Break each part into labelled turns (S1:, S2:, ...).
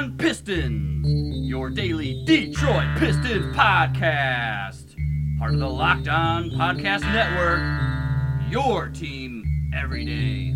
S1: On Pistons, your daily Detroit Pistons podcast. Part of the Locked On Podcast Network, your team every day.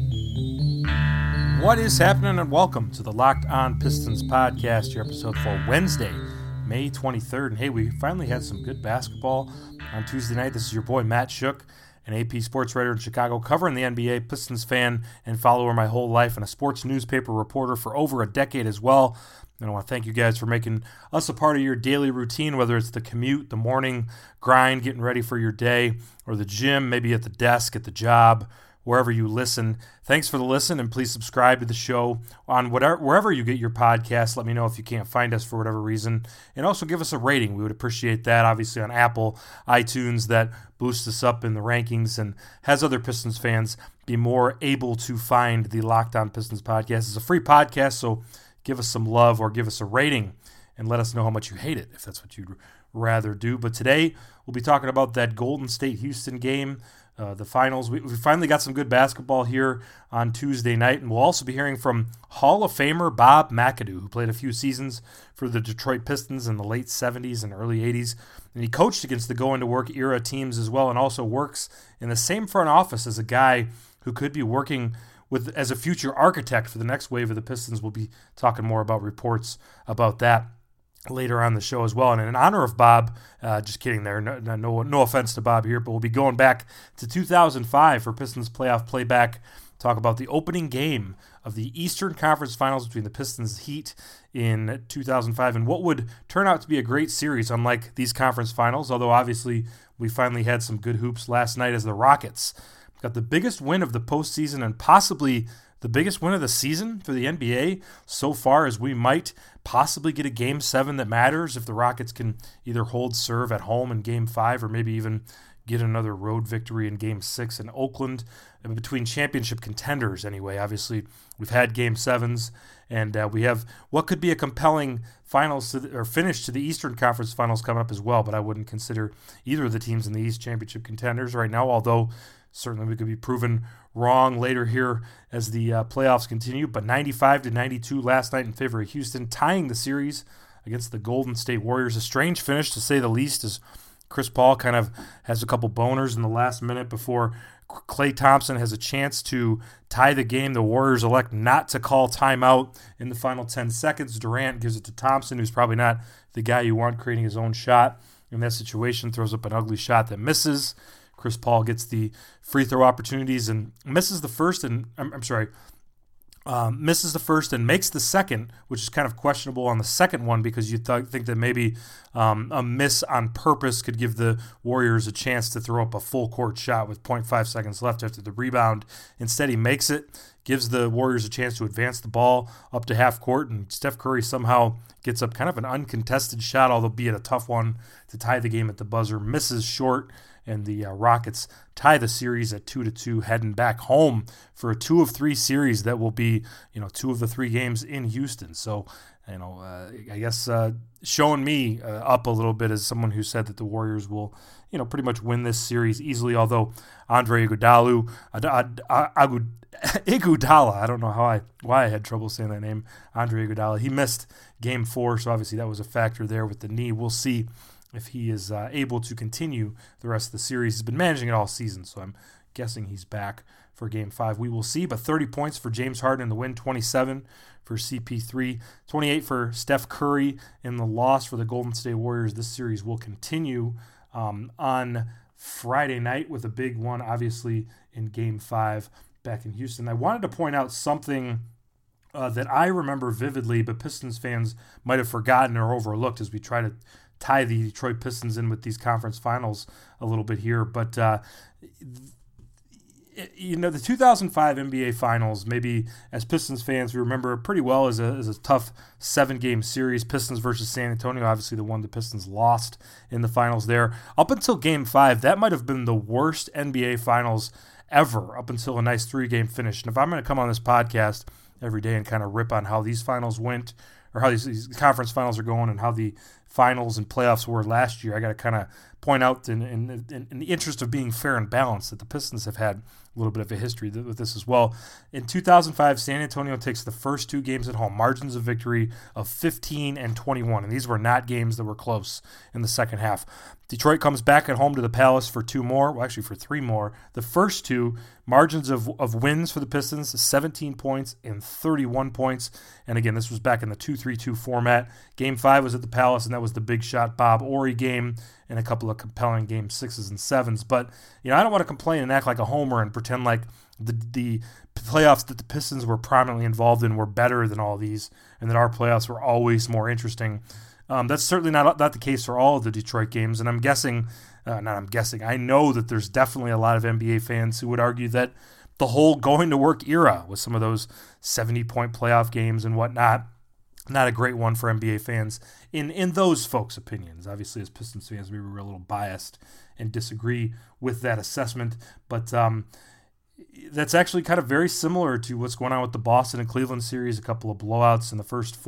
S2: What is happening, and welcome to the Locked On Pistons podcast, your episode for Wednesday, May 23rd. And hey, we finally had some good basketball on Tuesday night. This is your boy Matt Shook, an AP sports writer in Chicago, covering the NBA, Pistons fan and follower my whole life, and a sports newspaper reporter for over a decade as well. And I want to thank you guys for making us a part of your daily routine, whether it's the commute, the morning grind, getting ready for your day, or the gym, maybe at the desk, at the job, wherever you listen. Thanks for the listen, and please subscribe to the show on wherever you get your podcasts. Let me know if you can't find us for whatever reason. And also give us a rating. We would appreciate that, obviously, on Apple, iTunes. That boosts us up in the rankings and has other Pistons fans be more able to find the Locked On Pistons podcast. It's a free podcast, so give us some love or give us a rating and let us know how much you hate it, if that's what you'd rather do. But today, we'll be talking about that Golden State-Houston game, the finals. We finally got some good basketball here on Tuesday night, and we'll also be hearing from Hall of Famer Bob McAdoo, who played a few seasons for the Detroit Pistons in the late 70s and early 80s, and he coached against the going-to-work era teams as well, and also works in the same front office as a guy who could be working with as a future architect for the next wave of the Pistons. We'll be talking more about reports about that later on the show as well. And in honor of Bob, just kidding there, no offense to Bob here, but we'll be going back to 2005 for Pistons playoff playback, talk about the opening game of the Eastern Conference Finals between the Pistons Heat in 2005, and what would turn out to be a great series, unlike these conference finals, although obviously we finally had some good hoops last night as the Rockets got the biggest win of the postseason and possibly the biggest win of the season for the NBA so far, as we might possibly get a Game 7 that matters if the Rockets can either hold serve at home in Game 5 or maybe even get another road victory in Game 6 in Oakland. And between championship contenders anyway, obviously we've had Game 7s, and we have what could be a compelling finish to the Eastern Conference Finals coming up as well, but I wouldn't consider either of the teams in the East championship contenders right now, although certainly we could be proven wrong later here as the playoffs continue. But 95-92 last night in favor of Houston, tying the series against the Golden State Warriors. A strange finish, to say the least, as Chris Paul kind of has a couple boners in the last minute before Klay Thompson has a chance to tie the game. The Warriors elect not to call timeout in the final 10 seconds. Durant gives it to Thompson, who's probably not the guy you want creating his own shot in that situation, throws up an ugly shot that misses. Chris Paul gets the free throw opportunities and misses the first and makes the second, which is kind of questionable on the second one because you think that maybe a miss on purpose could give the Warriors a chance to throw up a full court shot with 0.5 seconds left after the rebound. Instead, he makes it, gives the Warriors a chance to advance the ball up to half court, and Steph Curry somehow gets up kind of an uncontested shot, although be it a tough one, to tie the game at the buzzer, misses short, and the Rockets tie the series at 2-2, heading back home for a 2 of 3 series that will be, 2 of the 3 games in Houston. So, I guess showing me up a little bit as someone who said that the Warriors will, pretty much win this series easily. Although Andre Iguodala, I don't know why I had trouble saying that name, Andre Iguodala. He missed Game 4, so obviously that was a factor there with the knee. We'll see if he is able to continue the rest of the series. He's been managing it all season, so I'm guessing he's back for Game 5. We will see, but 30 points for James Harden in the win, 27 for CP3, 28 for Steph Curry in the loss for the Golden State Warriors. This series will continue on Friday night with a big one, obviously, in Game 5 back in Houston. I wanted to point out something that I remember vividly, but Pistons fans might have forgotten or overlooked as we try to tie the Detroit Pistons in with these conference finals a little bit here. But, the 2005 NBA Finals, maybe as Pistons fans, we remember it pretty well as a tough 7-game series, Pistons versus San Antonio, obviously the one the Pistons lost in the finals there. Up until Game 5, that might have been the worst NBA Finals ever, up until a nice 3-game finish. And if I'm going to come on this podcast every day and kind of rip on how these finals went, or how these conference finals are going, and how the finals and playoffs were last year, I got to kind of point out in the interest of being fair and balanced that the Pistons have had a little bit of a history with this as well. In 2005, San Antonio takes the first 2 games at home, margins of victory of 15 and 21, and these were not games that were close in the second half. Detroit comes back at home to the Palace for 2 more, well, actually for 3 more. The first 2 margins of wins for the Pistons, 17 points and 31 points. And again, this was back in the 2-3-2 format. Game 5 was at the Palace, and that was the big shot Bob Horry game and a couple of compelling game 6s and 7s. But, I don't want to complain and act like a homer and pretend like the playoffs that the Pistons were prominently involved in were better than all these and that our playoffs were always more interesting. That's certainly not the case for all of the Detroit games, and I know that there's definitely a lot of NBA fans who would argue that the whole going-to-work era with some of those 70-point playoff games and whatnot, not a great one for NBA fans in those folks' opinions. Obviously, as Pistons fans, we were a little biased and disagree with that assessment, but that's actually kind of very similar to what's going on with the Boston and Cleveland series. A couple of blowouts in the first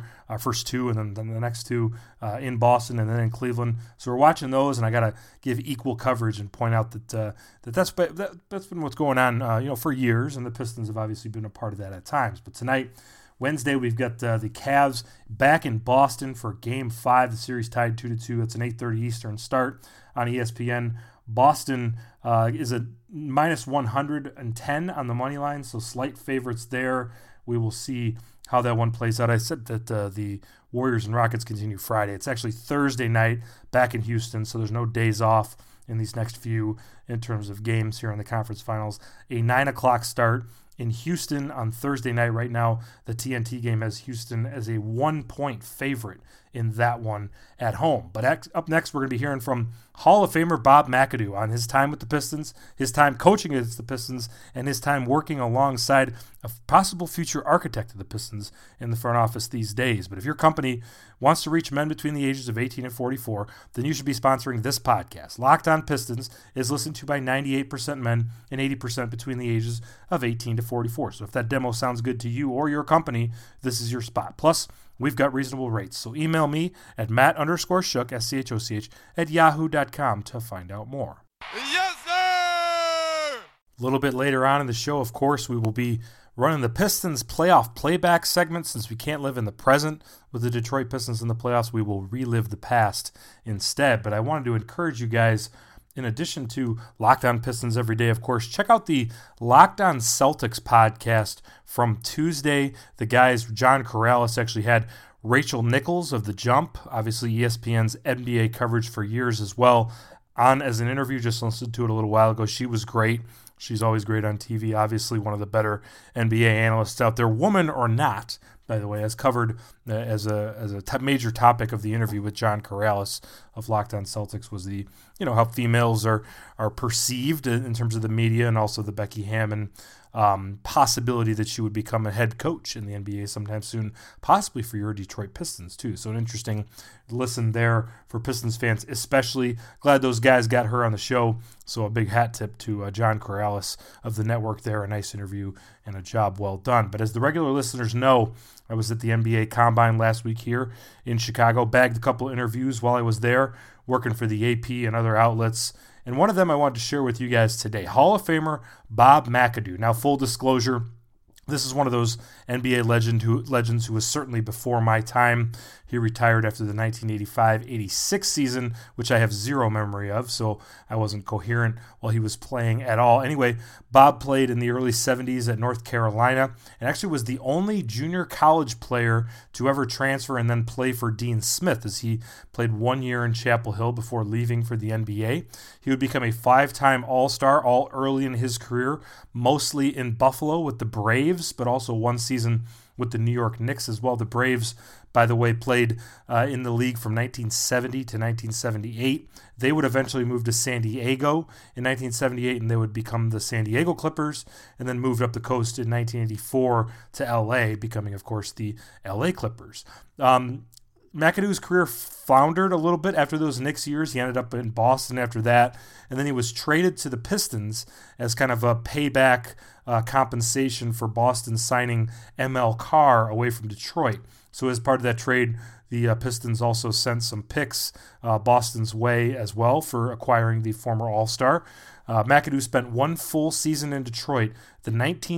S2: 2, and then the next 2 in Boston and then in Cleveland. So we're watching those, and I got to give equal coverage and point out that's been what's going on, for years, and the Pistons have obviously been a part of that at times. But tonight, Wednesday, we've got the Cavs back in Boston for Game 5. The series tied 2-2. It's an 8:30 Eastern start on ESPN. Boston is a minus 110 on the money line, so slight favorites there. We will see how that one plays out. I said that the Warriors and Rockets continue Friday. It's actually Thursday night back in Houston, so there's no days off in these next few in terms of games here in the conference finals. A 9 o'clock start in Houston on Thursday night. Right now, the TNT game has Houston as a 1-point favorite in that one at home. But up next, we're going to be hearing from Hall of Famer Bob McAdoo on his time with the Pistons, his time coaching against the Pistons, and his time working alongside a possible future architect of the Pistons in the front office these days. But if your company wants to reach men between the ages of 18 and 44, then you should be sponsoring this podcast. Locked On Pistons is listened to by 98% men and 80% between the ages of 18 to 44. So if that demo sounds good to you or your company, this is your spot. Plus, we've got reasonable rates. So email me at Matt_Schoch, SCHOCH, at yahoo.com to find out more.
S3: Yes, sir!
S2: A little bit later on in the show, of course, we will be running the Pistons playoff playback segment. Since we can't live in the present with the Detroit Pistons in the playoffs, we will relive the past instead. But I wanted to encourage you guys, in addition to Locked On Pistons every day, of course, check out the Locked On Celtics podcast from Tuesday. The guys, John Corrales, actually had Rachel Nichols of The Jump, obviously ESPN's NBA coverage for years as well, on as an interview. Just listened to it a little while ago. She was great. She's always great on TV. Obviously one of the better NBA analysts out there, woman or not, by the way, has covered as a major topic of the interview with John Corrales of Locked On Celtics was the, how females are perceived in terms of the media, and also the Becky Hammon possibility that she would become a head coach in the NBA sometime soon, possibly for your Detroit Pistons too. So an interesting listen there for Pistons fans, especially. Glad those guys got her on the show. So a big hat tip to John Corrales of the network there. A nice interview and a job well done. But as the regular listeners know, I was at the NBA Combine last week here in Chicago, bagged a couple interviews while I was there, working for the AP and other outlets. And one of them I wanted to share with you guys today, Hall of Famer Bob McAdoo. Now, full disclosure, this is one of those NBA legends who was certainly before my time. He retired after the 1985-86 season, which I have zero memory of, so I wasn't coherent while he was playing at all. Anyway, Bob played in the early 70s at North Carolina and actually was the only junior college player to ever transfer and then play for Dean Smith, as he played 1 year in Chapel Hill before leaving for the NBA. He would become a 5-time All-Star all early in his career, mostly in Buffalo with the Braves, but also one season with the New York Knicks as well. The Braves, by the way, played in the league from 1970 to 1978. They would eventually move to San Diego in 1978, and they would become the San Diego Clippers, and then moved up the coast in 1984 to L.A., becoming, of course, the L.A. Clippers. McAdoo's career floundered a little bit after those Knicks years. He ended up in Boston after that, and then he was traded to the Pistons as kind of a payback compensation for Boston signing M.L. Carr away from Detroit. So as part of that trade, the Pistons also sent some picks Boston's way as well for acquiring the former All-Star. McAdoo spent one full season in Detroit, the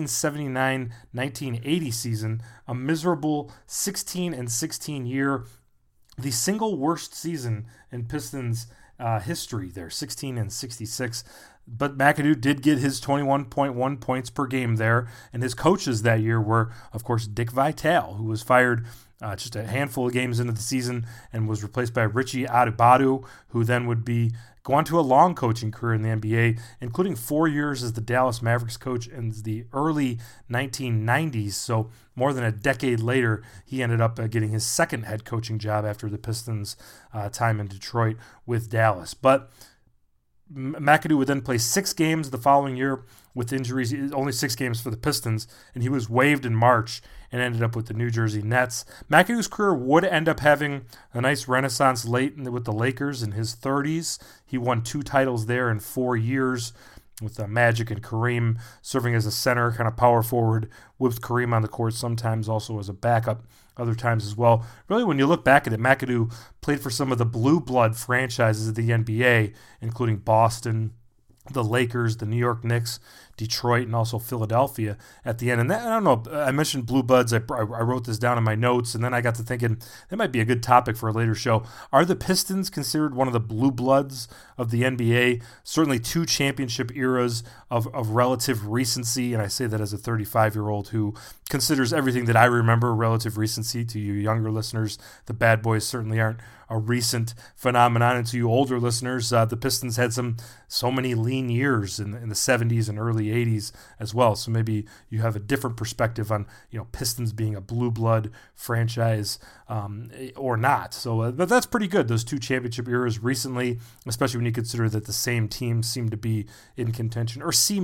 S2: 1979-1980 season, a miserable 16-16 year, the single worst season in Pistons history there, 16-66. But McAdoo did get his 21.1 points per game there, and his coaches that year were, of course, Dick Vitale, who was fired just a handful of games into the season and was replaced by Richie Adubadu, who then would go on to a long coaching career in the NBA, including 4 years as the Dallas Mavericks coach in the early 1990s. So more than a decade later, he ended up getting his second head coaching job after the Pistons' time in Detroit with Dallas. But McAdoo would then play 6 games the following year with injuries, only 6 games for the Pistons, and he was waived in March and ended up with the New Jersey Nets. McAdoo's career would end up having a nice renaissance late with the Lakers in his 30s. He won 2 titles there in 4 years with Magic and Kareem serving as a center, kind of power forward, with Kareem on the court, sometimes also as a backup, other times as well. Really, when you look back at it, McAdoo played for some of the blue blood franchises of the NBA, including Boston, the Lakers, the New York Knicks, Detroit, and also Philadelphia at the end. And that, I don't know, I mentioned Blue Bloods. I wrote this down in my notes, and then I got to thinking that might be a good topic for a later show. Are the Pistons considered one of the Blue Bloods of the NBA? Certainly 2 championship eras of relative recency, and I say that as a 35-year-old who considers everything that I remember relative recency. To you younger listeners, the Bad Boys certainly aren't a recent phenomenon, and to you older listeners, the Pistons had so many lean years in the 70s and early 80s as well. So maybe you have a different perspective on Pistons being a blue blood franchise or not. So but that's pretty good. Those 2 championship eras recently, especially when you consider that the same team seemed to be in contention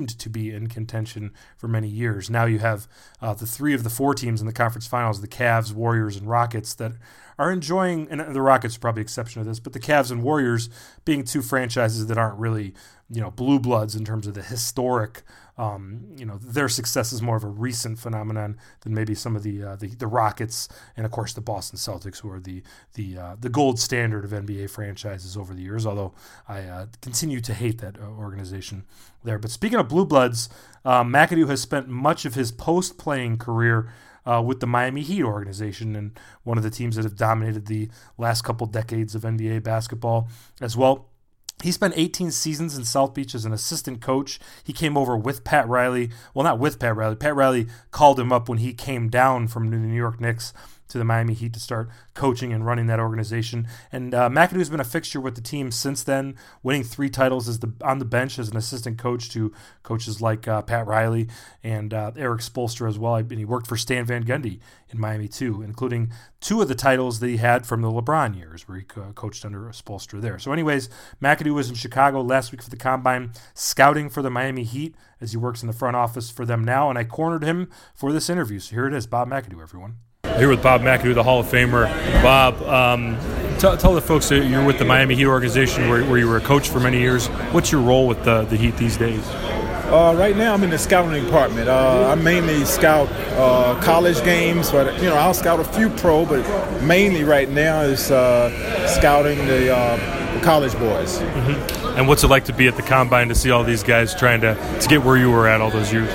S2: for many years. Now you have the 3 of the 4 teams in the conference finals, the Cavs, Warriors, and Rockets, that are enjoying, and the Rockets are probably the exception of this, but the Cavs and Warriors being 2 franchises that aren't really, blue bloods in terms of the historic, their success is more of a recent phenomenon than maybe some of the Rockets and, of course, the Boston Celtics, who are the gold standard of NBA franchises over the years, although I continue to hate that organization there. But speaking of blue bloods, McAdoo has spent much of his post-playing career with the Miami Heat organization, and one of the teams that have dominated the last couple decades of NBA basketball as well. He spent 18 seasons in South Beach as an assistant coach. He came over with Pat Riley. Well, not with Pat Riley. Pat Riley called him up when he came down from the New York Knicks to the Miami Heat to start coaching and running that organization. And McAdoo has been a fixture with the team since then, winning 3 titles on the bench as an assistant coach to coaches like Pat Riley and Eric Spoelstra as well. And he worked for Stan Van Gundy in Miami too, including 2 of the titles that he had from the LeBron years where he coached under Spoelstra there. So anyways, McAdoo was in Chicago last week for the Combine, scouting for the Miami Heat as he works in the front office for them now, and I cornered him for this interview. So here it is, Bob McAdoo, everyone. Here with Bob McAdoo, the Hall of Famer. Bob, tell the folks that you're with the Miami Heat organization where you were a coach for many years. What's your role with the Heat these days?
S4: Right now I'm in the scouting department. I mainly scout college games, but I'll scout a few pro, but mainly right now is scouting the college boys. Mm-hmm. And what's it like to be at the Combine to see all these guys trying to get where you were at all those years?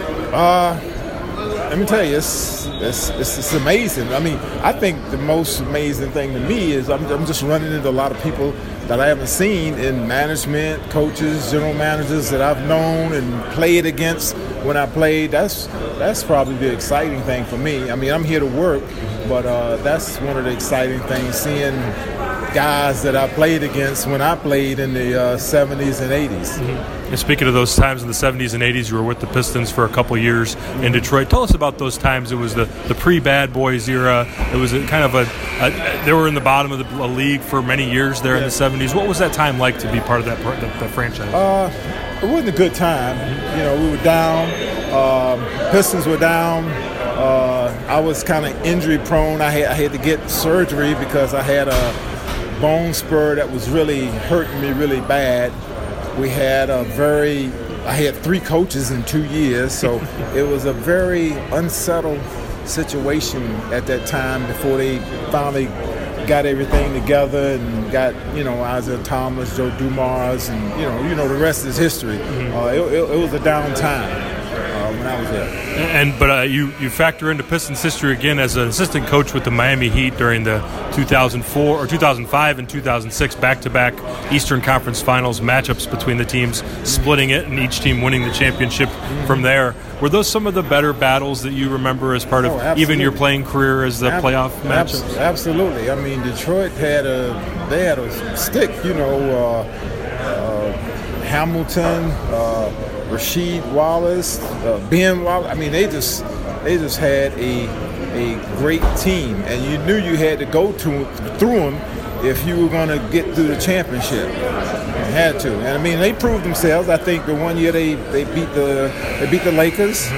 S4: Let me tell you, it's amazing. I mean, I think the most amazing thing to me is I'm just running into a lot of people that I haven't seen in management, coaches, general managers that I've known and played against when I played. That's probably the exciting thing for me. I mean, I'm here to work, but that's one of the exciting things, seeing guys that I played against when I played in the 70s and 80s. Mm-hmm. And speaking of those times in the 70s and 80s, you were with the Pistons for a couple of years in Detroit. Tell us about those times. It was the pre-Bad Boys era. It was kind of they were in the bottom of the league for many years there in the 70s. What was that time like to be part of that franchise? It wasn't a good time. We were down. Pistons were down. I was kind of injury prone. I had to get surgery because I had a bone spur that was really hurting me really bad. We had a very I had 3 coaches in 2 years, so it was a very unsettled situation at that time before they finally got everything together and got, Isaiah Thomas, Joe Dumars, and the rest is history. It was a down time when I was there.
S2: But you factor into Pistons history again as an assistant coach with the Miami Heat during the 2004 or 2005 and 2006 back-to-back Eastern Conference Finals matchups between the teams, splitting it and each team winning the championship from there. Were those some of the better battles that you remember as part of even your playing career as the playoff matchups?
S4: Absolutely. I mean, Detroit had a stick. Hamilton, Rasheed Wallace, Ben Wallace. I mean, they just had a great team, and you knew you had to go through them if you were going to get through the championship. You had to, and I mean, they proved themselves. I think the one year they beat the Lakers.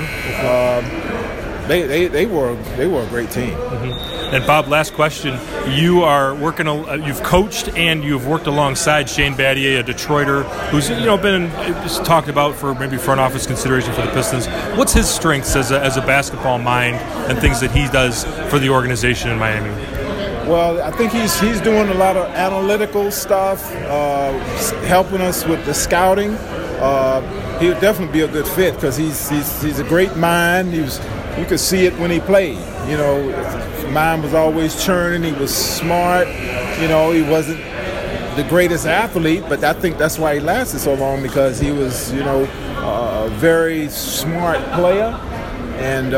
S4: They were a great team.
S2: And Bob, last question: you are you've coached and you've worked alongside Shane Battier, a Detroiter who's been talked about for maybe front office consideration for the Pistons. What's his strengths as a basketball mind and things that he does for the organization in Miami?
S4: Well, I think he's doing a lot of analytical stuff, helping us with the scouting. He would definitely be a good fit because he's a great mind. You could see it when he played. His mind was always churning. He was smart. He wasn't the greatest athlete, but I think that's why he lasted so long, because he was, a very smart player. And,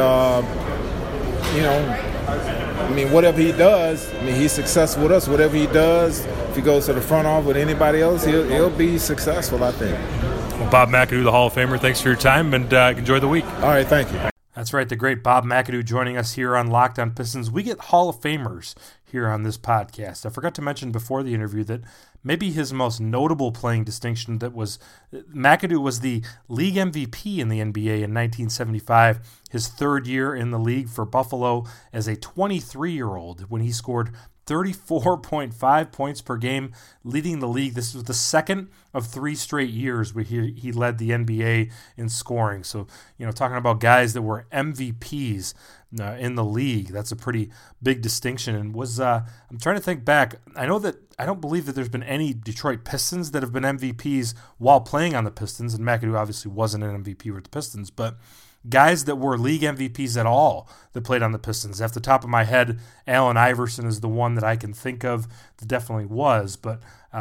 S4: whatever he does, he's successful with us. Whatever he does, if he goes to the front office with anybody else, he'll be successful, I think.
S2: Well, Bob McAdoo, the Hall of Famer, thanks for your time, and enjoy the week.
S4: All right, thank you.
S2: That's right, the great Bob McAdoo joining us here on Locked On Pistons. We get Hall of Famers here on this podcast. I forgot to mention before the interview that maybe his most notable playing distinction McAdoo was the league MVP in the NBA in 1975, his third year in the league for Buffalo as a 23-year-old when he scored 34.5 points per game, leading the league. This was the second of 3 straight years where he led the NBA in scoring. So, talking about guys that were MVPs in the league, that's a pretty big distinction. And I'm trying to think back. I don't believe that there's been any Detroit Pistons that have been MVPs while playing on the Pistons, and McAdoo obviously wasn't an MVP with the Pistons, but guys that were league MVPs at all that played on the Pistons. Off the top of my head, Allen Iverson is the one that I can think of that definitely was. But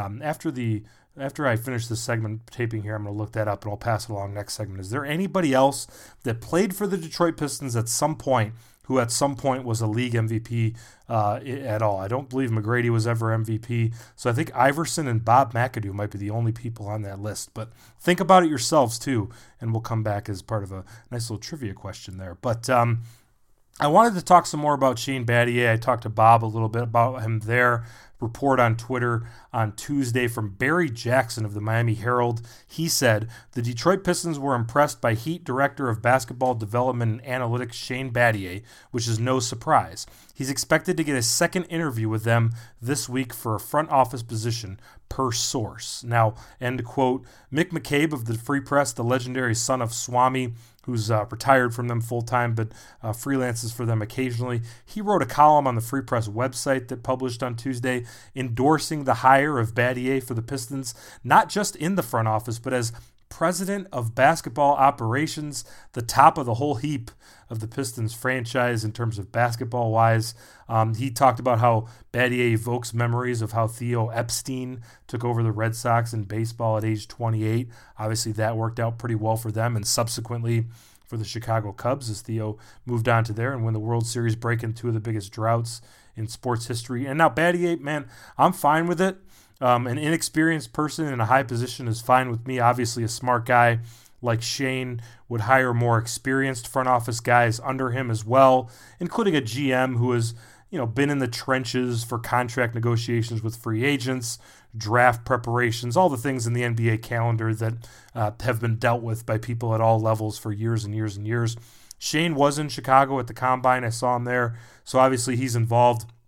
S2: after I finish this segment taping here, I'm going to look that up and I'll pass it along next segment. Is there anybody else that played for the Detroit Pistons at some point who at some point was a league MVP at all? I don't believe McGrady was ever MVP. So I think Iverson and Bob McAdoo might be the only people on that list. But think about it yourselves too, and we'll come back as part of a nice little trivia question there. But I wanted to talk some more about Shane Battier. I talked to Bob a little bit about him there. Report on Twitter on Tuesday from Barry Jackson of the Miami Herald. He said, the Detroit Pistons were impressed by Heat Director of Basketball Development and Analytics Shane Battier, which is no surprise. He's expected to get a second interview with them this week for a front office position, per source. Now, end quote. Mick McCabe of the Free Press, the legendary son of Swami, who's retired from them full-time but freelances for them occasionally. He wrote a column on the Free Press website that published on Tuesday endorsing the hire of Battier for the Pistons, not just in the front office, but as president of basketball operations, the top of the whole heap of the Pistons franchise in terms of basketball-wise. He talked about how Battier evokes memories of how Theo Epstein took over the Red Sox in baseball at age 28. Obviously, that worked out pretty well for them, and subsequently for the Chicago Cubs as Theo moved on to there and win the World Series, breaking 2 of the biggest droughts in sports history. And now Battier, man, I'm fine with it. An inexperienced person in a high position is fine with me. Obviously, a smart guy like Shane would hire more experienced front office guys under him as well, including a GM who has, been in the trenches for contract negotiations with free agents, draft preparations, all the things in the NBA calendar that have been dealt with by people at all levels for years and years and years. Shane was in Chicago at the Combine. I saw him there. So obviously he's involved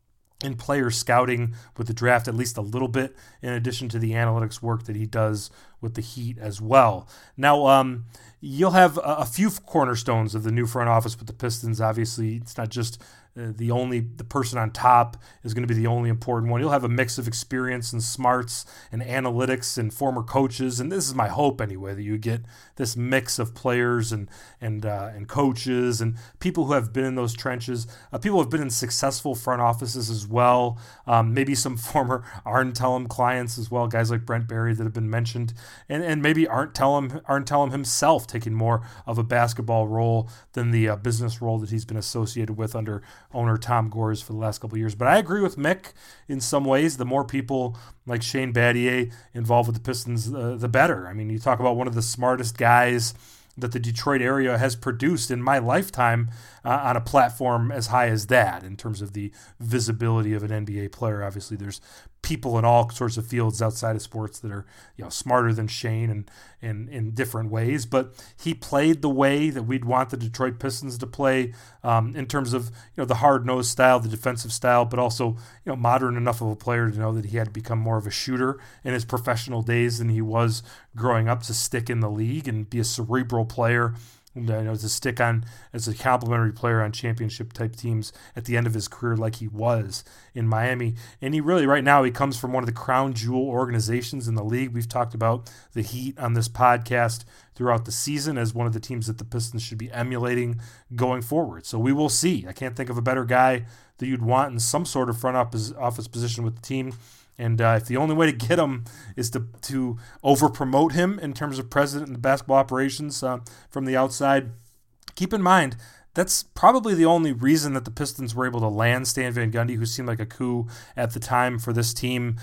S2: in player scouting with the draft at least a little bit, in addition to the analytics work that he does with the Heat as well. Now, you'll have a few cornerstones of the new front office with the Pistons. Obviously, it's not just the person on top is going to be the only important one. You'll have a mix of experience and smarts and analytics and former coaches, and this is my hope anyway, that you get this mix of players and coaches and people who have been in those trenches. People who have been in successful front offices as well. Maybe some former Arn Tellem clients as well, guys like Brent Barry that have been mentioned, and maybe Arn Tellem himself taking more of a basketball role than the business role that he's been associated with under owner Tom Gores for the last couple of years. But I agree with Mick in some ways. The more people like Shane Battier involved with the Pistons, the better. I mean, you talk about one of the smartest guys that the Detroit area has produced in my lifetime on a platform as high as that in terms of the visibility of an NBA player. Obviously, there's people in all sorts of fields outside of sports that are smarter than Shane and in different ways, but he played the way that we'd want the Detroit Pistons to play in terms of the hard-nosed style, the defensive style, but also modern enough of a player to know that he had to become more of a shooter in his professional days than he was growing up to stick in the league and be a cerebral player. To stick on as a complimentary player on championship-type teams at the end of his career like he was in Miami. And he really, right now, he comes from one of the crown jewel organizations in the league. We've talked about the Heat on this podcast throughout the season as one of the teams that the Pistons should be emulating going forward. So we will see. I can't think of a better guy that you'd want in some sort of front office position with the team. And if the only way to get him is to over-promote him in terms of president and basketball operations from the outside, keep in mind, that's probably the only reason that the Pistons were able to land Stan Van Gundy, who seemed like a coup at the time for this team.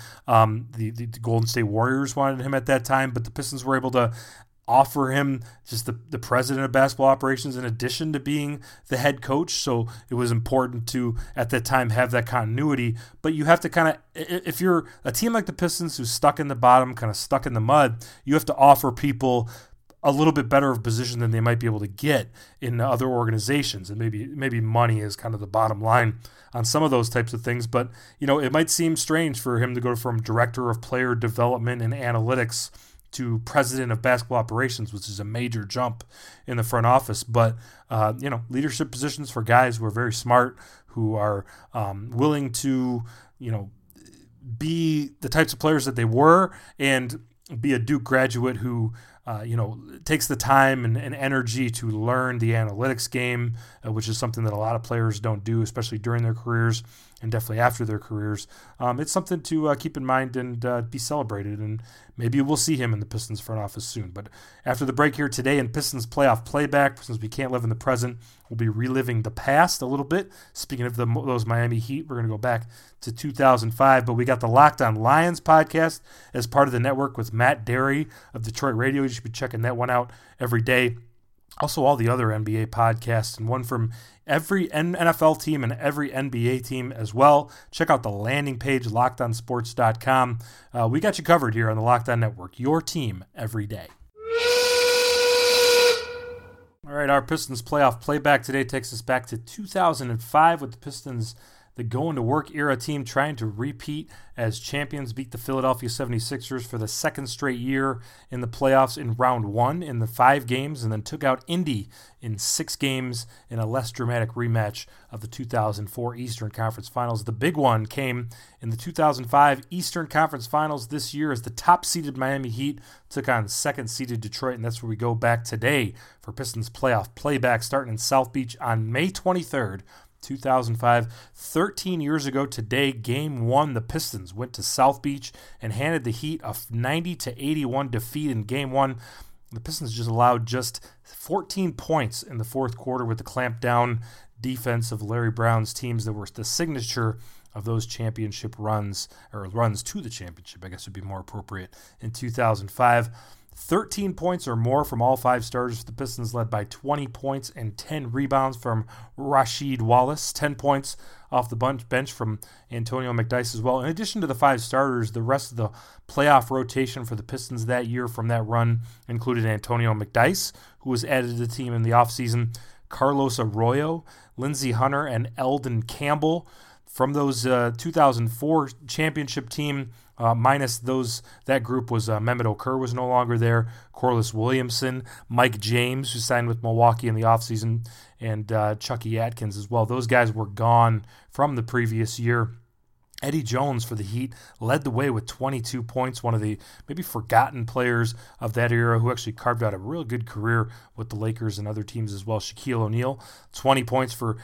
S2: The Golden State Warriors wanted him at that time, but the Pistons were able to offer him just the president of basketball operations in addition to being the head coach. So it was important to, at that time, have that continuity. But you have to kind of, if you're a team like the Pistons who's stuck in the bottom, kind of stuck in the mud, you have to offer people a little bit better of a position than they might be able to get in other organizations. And maybe money is kind of the bottom line on some of those types of things. But, it might seem strange for him to go from director of player development and analytics to president of basketball operations, which is a major jump in the front office. But, leadership positions for guys who are very smart, who are willing to, be the types of players that they were and be a Duke graduate who, takes the time and energy to learn the analytics game, which is something that a lot of players don't do, especially during their careers and definitely after their careers. It's something to keep in mind and be celebrated, and maybe we'll see him in the Pistons front office soon. But after the break here today in Pistons playoff playback, since we can't live in the present, we'll be reliving the past a little bit. Speaking of those Miami Heat, we're going to go back to 2005, but we got the Locked On Lions podcast as part of the network with Matt Derry of Detroit Radio. You should be checking that one out every day. Also, all the other NBA podcasts, and one from every NFL team and every NBA team as well. Check out the landing page, LockedOnSports.com. We got you covered here on the Locked On Network, your team every day. All right, our Pistons playoff playback today takes us back to 2005 with the Pistons, the going-to-work era team trying to repeat as champions, beat the Philadelphia 76ers for the second straight year in the playoffs in round one in the 5 games, and then took out Indy in 6 games in a less dramatic rematch of the 2004 Eastern Conference Finals. The big one came in the 2005 Eastern Conference Finals this year as the top-seeded Miami Heat took on second-seeded Detroit, and that's where we go back today for Pistons playoff playback starting in South Beach on May 23rd, 2005. 13 years ago today, Game 1, the Pistons went to South Beach and handed the Heat a 90-81 defeat in Game 1. The Pistons just allowed just 14 points in the fourth quarter with the clampdown defense of Larry Brown's teams that were the signature of those championship runs, or runs to the championship, I guess would be more appropriate, in 2005. 13 points or more from all 5 starters. The Pistons led by 20 points and 10 rebounds from Rasheed Wallace. 10 points off the bench from Antonio McDyess as well. In addition to the 5 starters, the rest of the playoff rotation for the Pistons that year from that run included Antonio McDyess, who was added to the team in the offseason, Carlos Arroyo, Lindsey Hunter, and Eldon Campbell. From those 2004 championship team, minus that group was Mehmet Okur was no longer there, Corliss Williamson, Mike James, who signed with Milwaukee in the offseason, and Chucky Atkins as well. Those guys were gone from the previous year. Eddie Jones for the Heat led the way with 22 points, one of the maybe forgotten players of that era who actually carved out a real good career with the Lakers and other teams as well. Shaquille O'Neal, 20 points for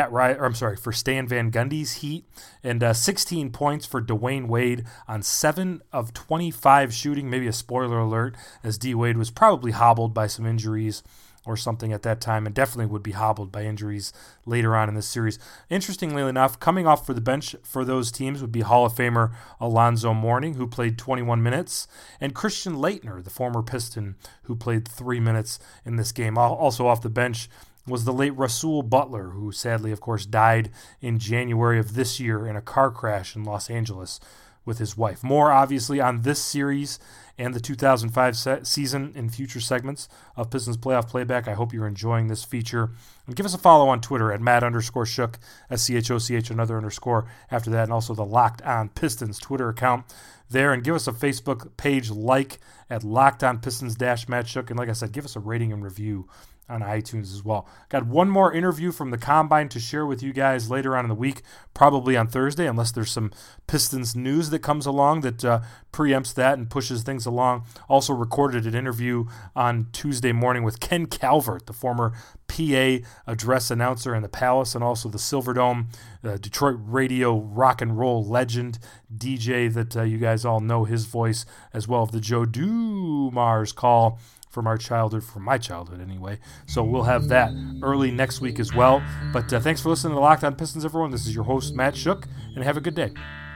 S2: for Stan Van Gundy's Heat, and 16 points for Dwayne Wade on 7 of 25 shooting. Maybe a spoiler alert, as D. Wade was probably hobbled by some injuries or something at that time, and definitely would be hobbled by injuries later on in this series. Interestingly enough, coming off for the bench for those teams would be Hall of Famer Alonzo Mourning, who played 21 minutes, and Christian Laettner, the former Piston, who played 3 minutes in this game. Also off the bench was the late Rasul Butler, who sadly, of course, died in January of this year in a car crash in Los Angeles with his wife. More, obviously, on this series and the 2005 season in future segments of Pistons Playoff Playback. I hope you're enjoying this feature. And give us a follow on Twitter at Matt_Schoch, SCHOCH, another underscore after that, and also the Locked On Pistons Twitter account there. And give us a Facebook page like at Locked On Pistons-Matt Schoch. And like I said, give us a rating and review on iTunes as well. Got one more interview from the Combine to share with you guys later on in the week, probably on Thursday, unless there's some Pistons news that comes along that preempts that and pushes things along. Also recorded an interview on Tuesday morning with Ken Calvert, the former PA address announcer in the Palace and also the Silverdome, Detroit radio rock and roll legend, DJ that you guys all know his voice as well of the Joe Dumars call from my childhood anyway. So we'll have that early next week as well. But thanks for listening to Locked On Pistons, everyone. This is your host, Matt Schoch, and have a good day.